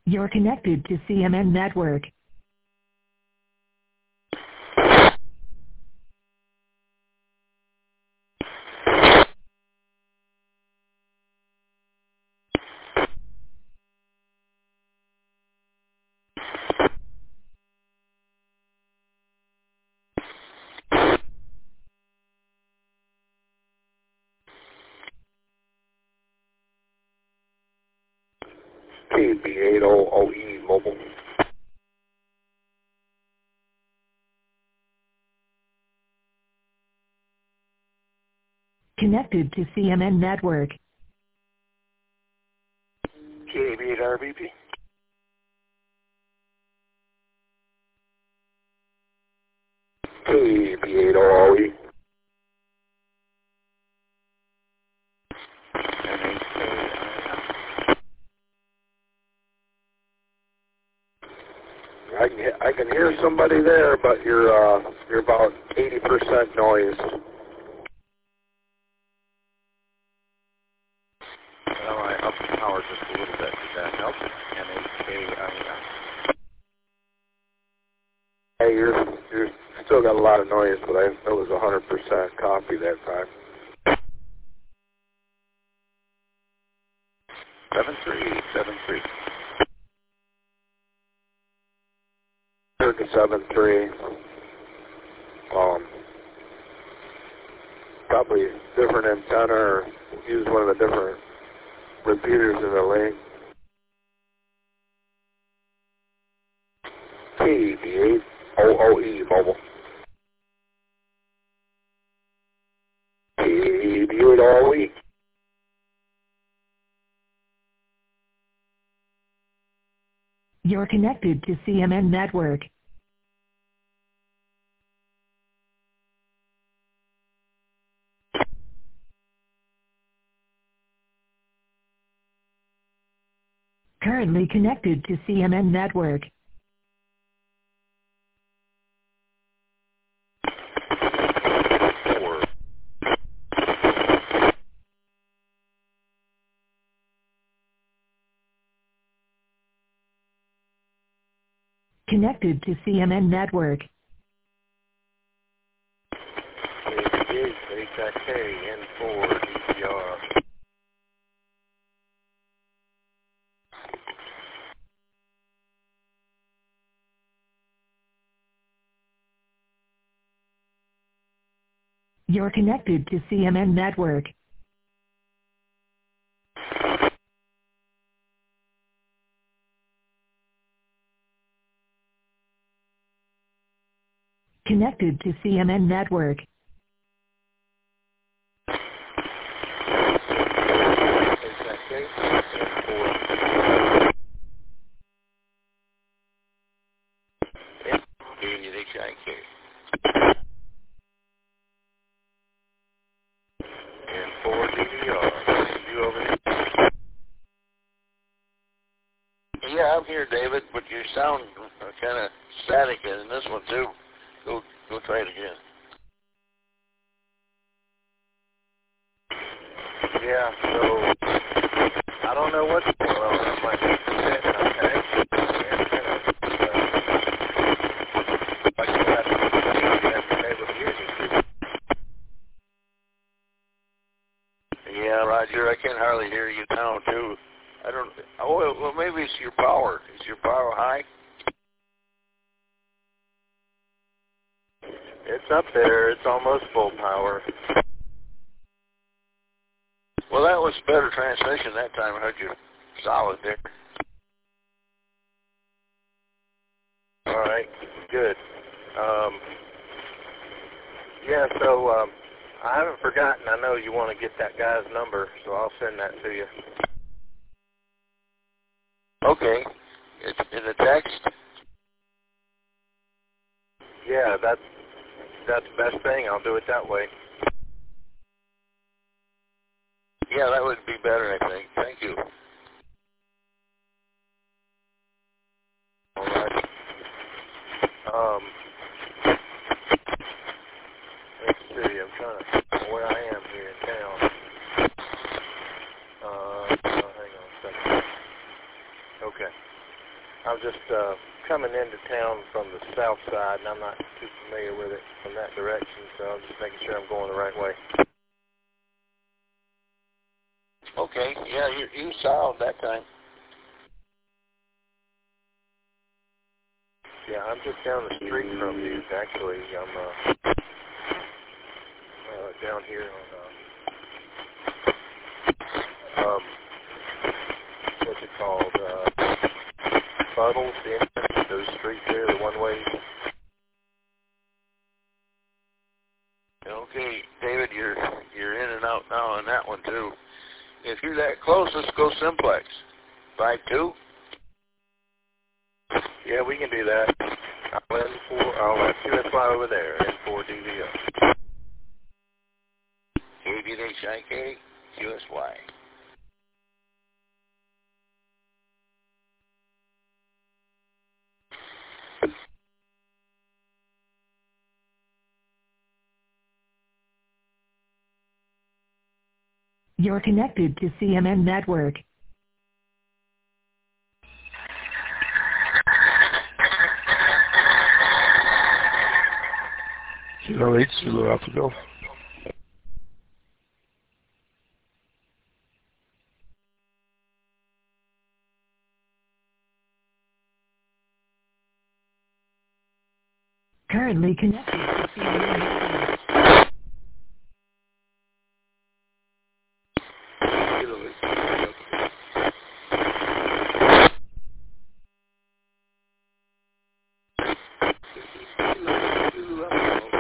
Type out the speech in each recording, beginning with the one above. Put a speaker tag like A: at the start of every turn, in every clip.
A: You're connected to CMN Network.
B: KB80OE Mobile.
A: Connected to CMN Network.
B: KB8RVP. KB80OE. I can hear somebody there, but you're about 80% noise.
C: Well, I upped the power just a little bit. Did that help? NHKIM.
B: Hey, you're still got a lot of noise, but it was 100% copy that time.
C: 7373.
B: Circa 73. Probably different antenna or use one of the different repeaters in the link. KB8OE Mobile. KB8OE.
A: You're connected to CMN Network. Currently connected to CMN Network. Connected to CMN Network.
C: HIK N4 DCR.
A: You're connected to CMN Network. Connected to CMN Network.
C: Yeah, I'm here, David, but you sound kind of static in this one too. Go try it again.
D: Yeah, so I don't know what's going on. I might be sick, okay? I still have to be able to hear you.
C: Yeah, Roger, I can hardly hear you now too. I don't. Oh, well, maybe it's your power. Is your power high?
D: It's up there. It's almost full power.
C: Well, that was better transmission that time. I heard you solid there.
D: All right, good. Yeah, so I haven't forgotten. I know you want to get that guy's number, so I'll send that to you.
C: Okay. It's in the text?
D: Yeah, that's the best thing. I'll do it that way.
C: Yeah, that would be better, I think. Thank you.
D: All right. Let's see. I'm trying to think where I am here in town. Hang on a second. Okay. just coming into town from the south side, and I'm not too familiar with it from that direction, so I'm just making sure I'm going the right way.
C: Okay, yeah, you south that time.
D: Yeah, I'm just down the street from you, actually. I'm down here on, what's it called, Fuddles, the entrance, those streets there, the one-ways.
C: Okay, David, you're in and out now on that one too. If you're that close, let's go simplex. 5-2.
D: Yeah, we can do that. I'll let QSY over there, N4 DVO.
C: KBHIK, QSY.
A: You're connected to CMN Network.
B: Kilo 8, Zulu Alpha Golf.
A: Currently connected to CMN Network.
B: Kilo 8, Zulu Alpha Golf.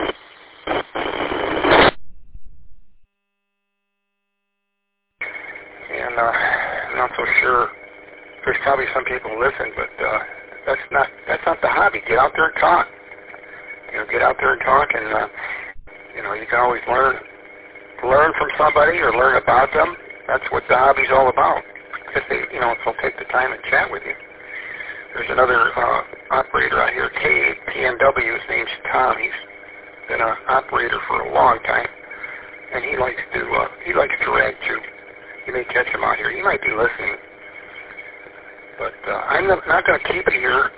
B: And I'm not so sure. There's probably some people listen, but that's not the hobby. Get out there and talk. Get out there and talk, and you can always learn from somebody or learn about them. That's what the hobby's all about. If they'll take the time and chat with you. There's another operator out here, KPNW. His name's Tom. He's been an operator for a long time, and he likes to rag too. You may catch him out here. He might be listening, but I'm not going to keep you here.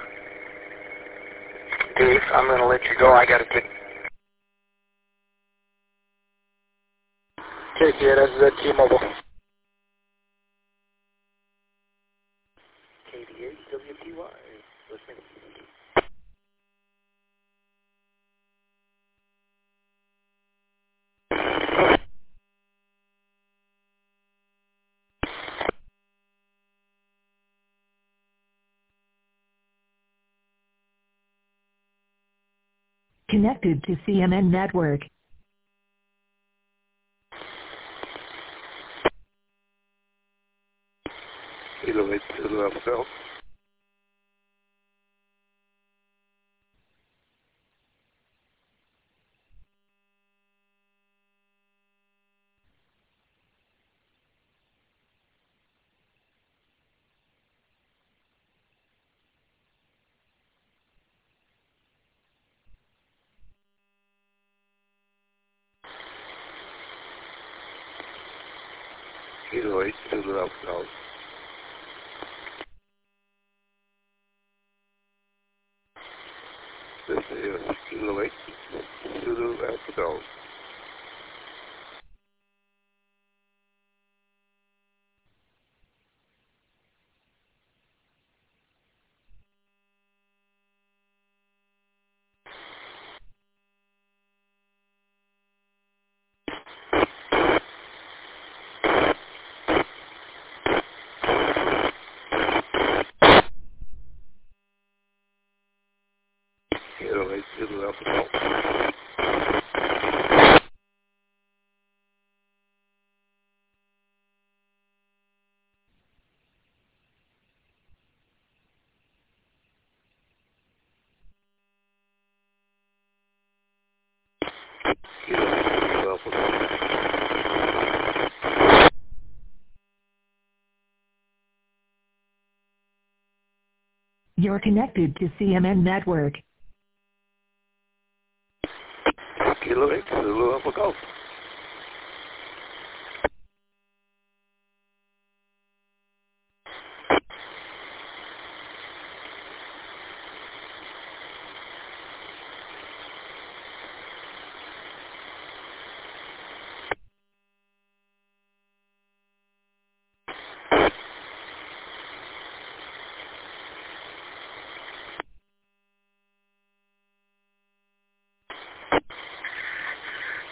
B: Dave, I'm going to let you go. I got to get... KTN, that's T-Mobile. KD8WTY, listening.
A: Connected to CMN Network.
B: Kilo 8, Zulu Alpha Golf. Kilo 8, Zulu Alpha Golf. This is Kilo 8, Zulu Alpha Golf. Kilo 8, Zulu Alpha Golf.
A: You're connected to CMN Network.
B: Kilo 8, Zulu Alpha Golf.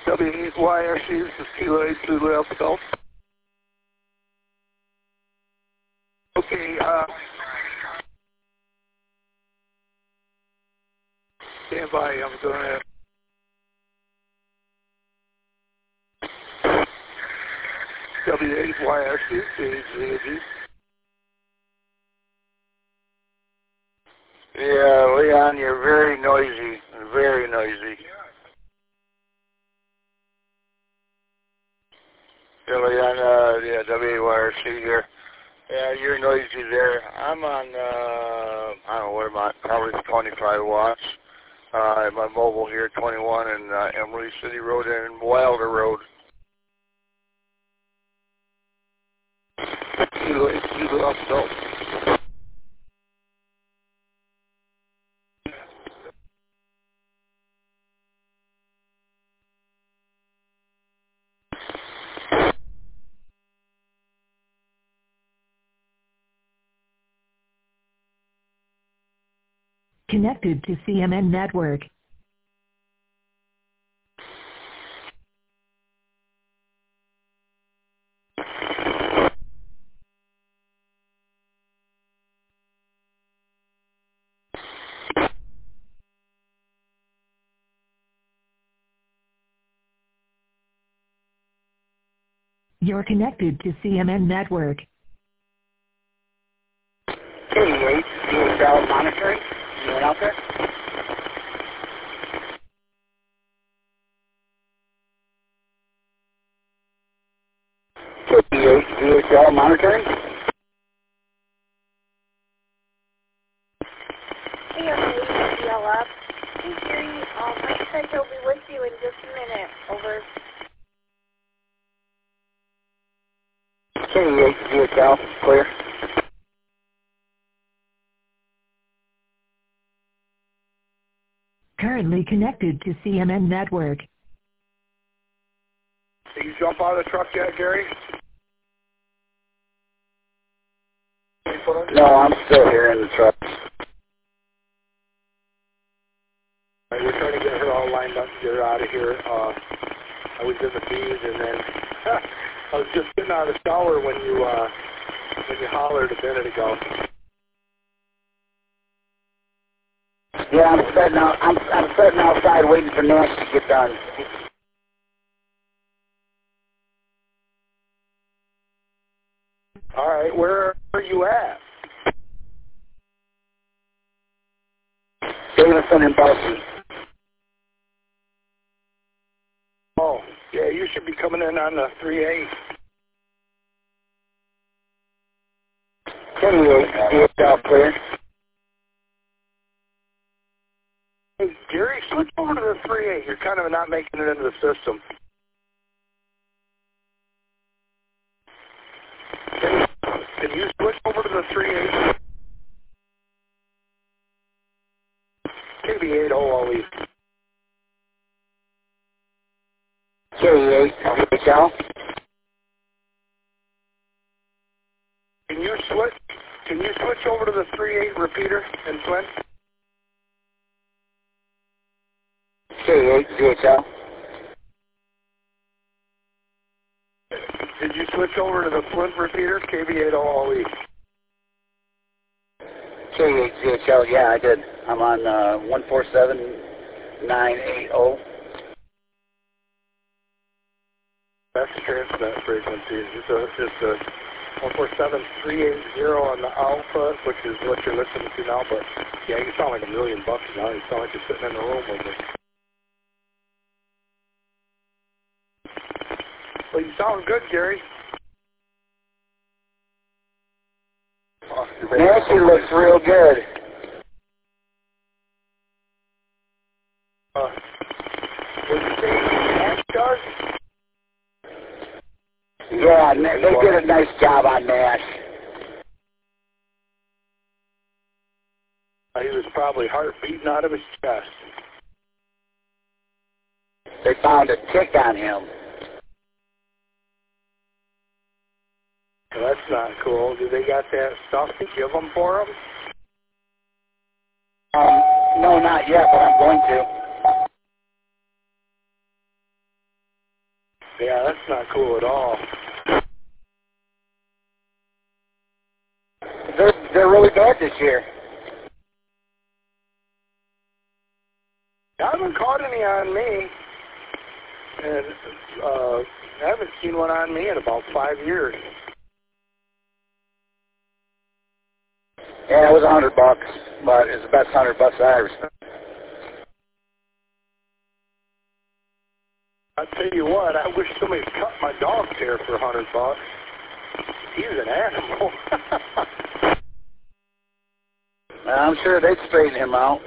C: WYRC, this is Kilo 8 Zulu Alpha Golf. Okay, stand by, I'm going to... W8YRC, CHZG. Yeah, Leon, you're very noisy, very noisy. Yeah, Leon, yeah, WAYRC here. Yeah, you're noisy there. I'm on, I don't know, what am I, probably 25 watts. I'm on mobile here, 21, and Emery City Road and Wilder Road.
A: Connected to CMN Network. You're connected to CMN Network.
B: K8, DHL monitoring. Anyone out there? K8, DHL monitoring.
E: CMA, Hey, Gary, I said he'll be with you in just a minute. Over.
B: K8, DHL, clear.
A: Currently connected to CMN Network.
C: Did you jump out of the truck yet, Gary?
B: No, I'm still here in the truck.
C: We're trying to get her all lined up to get her out of here. I was in the bees, and then I was just getting out of the shower when you hollered a minute ago.
B: Yeah, I'm sitting out. I'm sitting outside waiting for Nash to get done.
C: All right, where are you at?
B: Davidson and Bussy.
C: Oh, yeah, you should be coming in on the 3-8.
B: K8, DHL, clear.
C: Hey, Gary, switch over to the 3-8. You're kind of not making it into the system. Can you switch over to the 3-8? KB8 OLE.
B: K8, DHL.
C: Can you switch over to the 3-8 repeater in Flint?
B: K8, DHL.
C: Did you switch over to the Flint repeater, KB8 OLE?
B: K8, DHL, yeah, I did. I'm on 147980.
C: That's the transmit frequency. It's a 147380 on the alpha, which is what you're listening to now. But yeah, you sound like $1 million now. You sound like you're sitting in the room with me. Well, you sound good, Gary.
B: Nancy looks real good.
C: Was you saying Nash does?
B: Yeah, they did a nice job on Nash.
C: He was probably heart beating out of his chest.
B: They found a tick on him.
C: Well, that's not cool. Do they got that stuff to give them for him?
B: No, not yet, but I'm going to.
C: Yeah, that's not cool at all.
B: They're really bad this year.
C: I haven't caught any on me, and I haven't seen one on me in about 5 years.
B: Yeah, it was $100, but it's the best $100 I ever spent.
C: I tell you what, I wish somebody cut my dog's hair for $100. He's an animal.
B: I'm sure they'd straighten him out.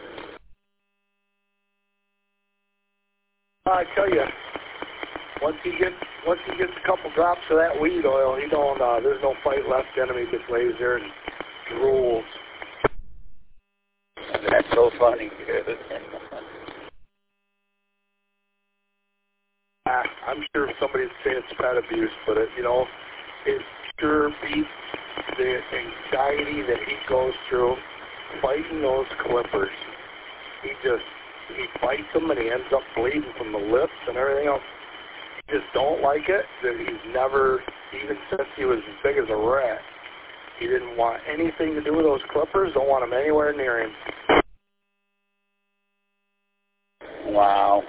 C: I tell you, once he gets a couple drops of that weed oil, he don't. There's no fight left in him. He just lays there and drools.
B: That's so funny.
C: I'm sure somebody's saying it's pet abuse, but it sure beats the anxiety that he goes through fighting those clippers. He fights them and he ends up bleeding from the lips and everything else. He just don't like it. That he's never, even since he was as big as a rat, he didn't want anything to do with those clippers. Don't want them anywhere near him.
B: Wow.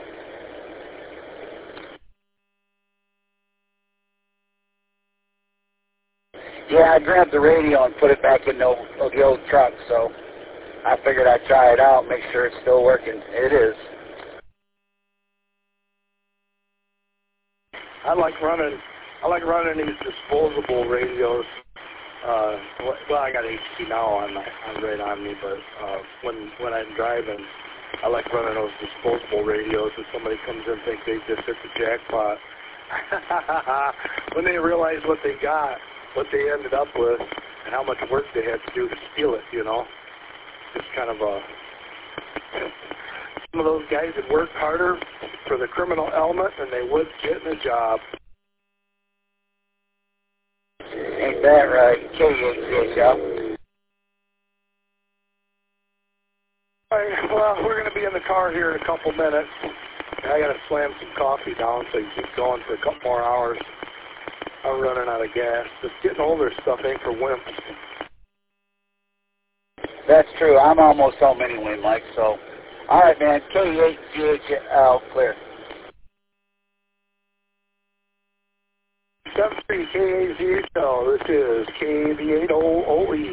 B: Yeah, I grabbed the radio and put it back in the old truck, so I figured I'd try it out, make sure it's still working. It is.
C: I like running these disposable radios. Well, I got HD now on right on me, but when I'm driving, I like running those disposable radios. If somebody comes in and thinks they just hit the jackpot, when they realize what they got, what they ended up with, and how much work they had to do to steal it, Just kind of some of those guys that worked harder for the criminal element than they would getting a job.
B: Ain't that right? KHCHL.
C: All right, well, we're going to be in the car here in a couple minutes. I got to slam some coffee down so you can keep going for a couple more hours. I'm running out of gas. Just getting older stuff ain't for wimps.
B: That's true. I'm almost home anyway, Mike, so. All right, man. KHCHL, clear.
C: 73 KAZHL. This is KAB8OE.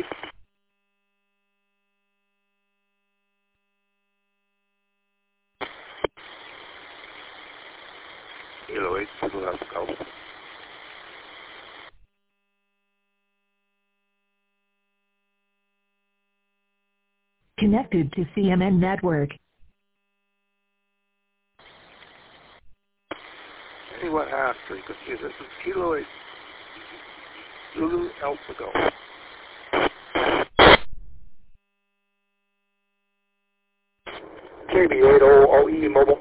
D: Kilo 8, let's go.
A: Connected to CMN Network.
D: Anyone asked for you could use this is Kilo 8, Zulu Alpha Golf.
C: KB8OE mobile.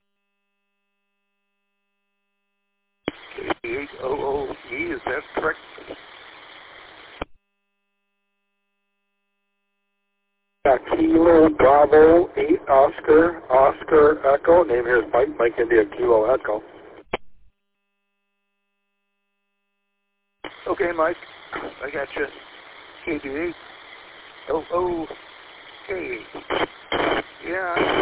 D: KB8OE, is that correct?
C: Kilo Bravo 8 Oscar Echo. Name here is Mike India Kilo Echo.
D: Okay, Mike, I got you. KB8 OOK. Yeah,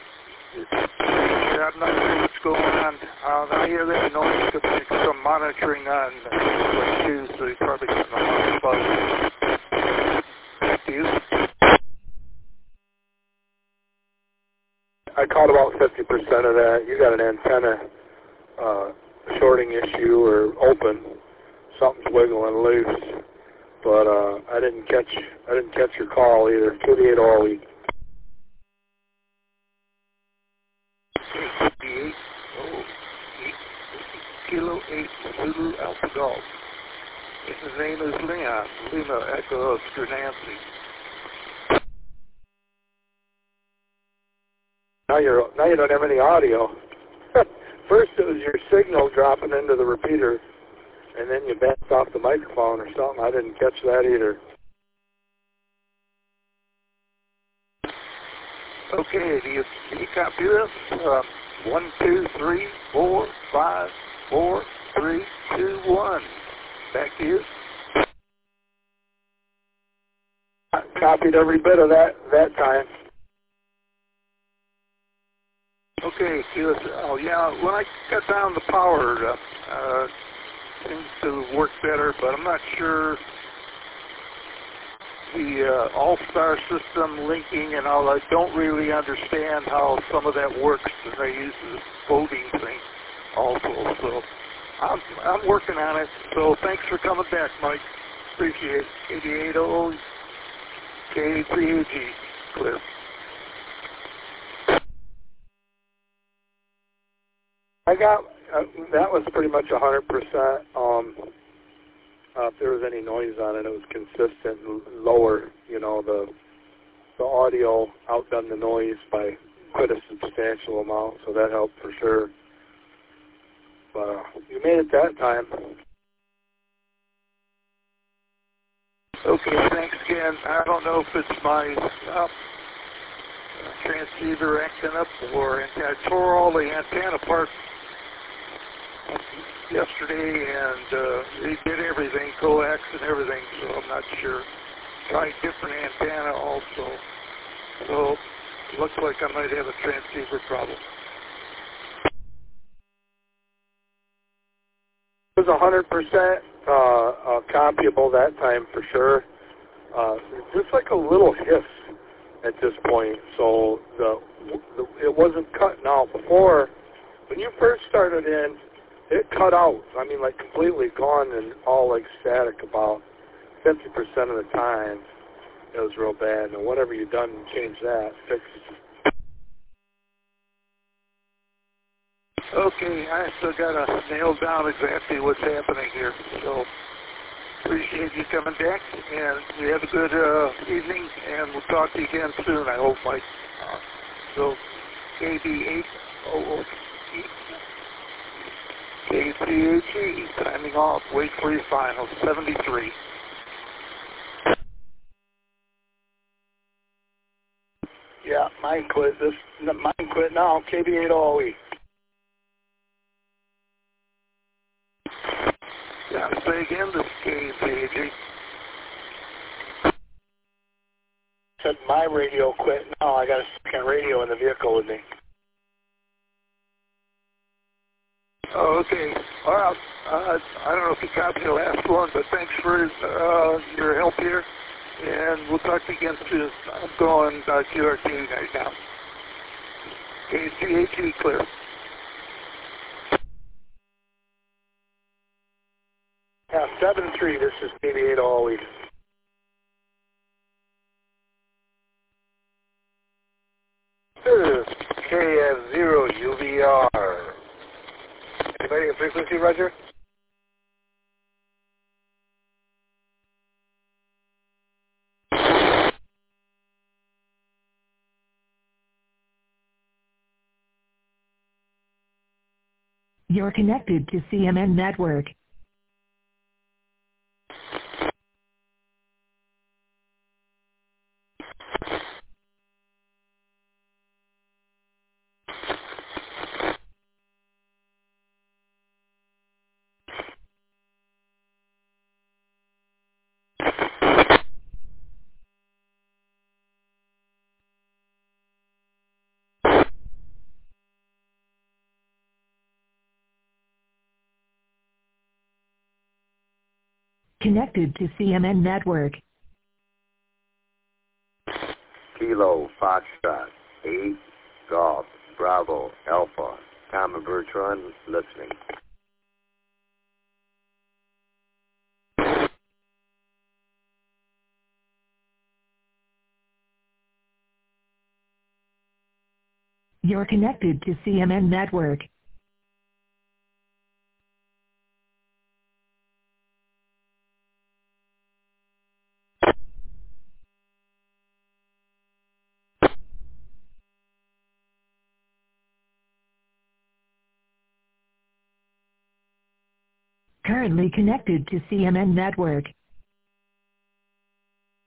D: I'm not sure what's going on. I hear that noise could be some monitoring on what too, so you probably got a lot of buzz. Back to you.
C: I caught about 50% of that. You got an antenna shorting issue or open. Something's wiggling loose. But I didn't catch your call either. 28OE.
D: KB8 Kilo 8 Zulu Alpha Golf. His name is Leon. Lima Echo Oscar Nancy.
C: Now you don't have any audio. First it was your signal dropping into the repeater, and then you backed off the microphone or something. I didn't catch that either.
D: Okay, can you copy this? 1, 2, 3, 4, 5, 4, 3, 2, 1. Back to you.
B: I copied every bit of that time.
D: Okay, good. Oh yeah, when I cut down the power, seems to work better, but I'm not sure the All-Star system linking and all. I don't really understand how some of that works, and I use the voting thing also. So I'm working on it. So thanks for coming back, Mike. Appreciate it. 8800 K3AG, Cliff.
B: I got that was pretty much 100%. If there was any noise on it, it was consistent and lower. You know, the audio outdone the noise by quite a substantial amount, so that helped for sure. But you made it that time.
D: Okay, thanks again. I don't know if it's my transceiver acting up or I tore all the antenna apart yesterday and they did everything, coax and everything, so I'm not sure. Tried different antenna also. So it looks like I might have a transceiver problem.
B: It was 100% copyable that time for sure. Just like a little hiss at this point, so it wasn't cutting out. Before, when you first started in, it cut out. I mean, like completely gone and all like static about 50% of the time. It was real bad. And whatever you've done to change that, fix it.
D: Okay, I still got to nail down exactly what's happening here. So appreciate you coming back, and you have a good evening, and we'll talk to you again soon, I hope, Mike. So KB800 K3AG, timing off, wait for your final, 73.
B: Yeah, mine quit. Mine quit now, KB8OE.
D: Yeah, say again, this is K3AG.
B: Said my radio quit now. I got a second radio in the vehicle with me.
D: Oh, okay. All right. I don't know if you copied the last one, but thanks for your help here. And we'll talk to you again soon. I'm going QRT right now. KCHE clear.
B: Yeah, 7-3. This is KB8OE.
C: This is KF0UVR. Anybody in frequency, Roger?
A: You're connected to CMN Network. Connected to CMN Network.
F: Kilo, Foxtrot, 8, Golf, Bravo, Alpha, Tom and Bertrand, listening.
A: You're connected to CMN Network. Currently connected to CMN Network.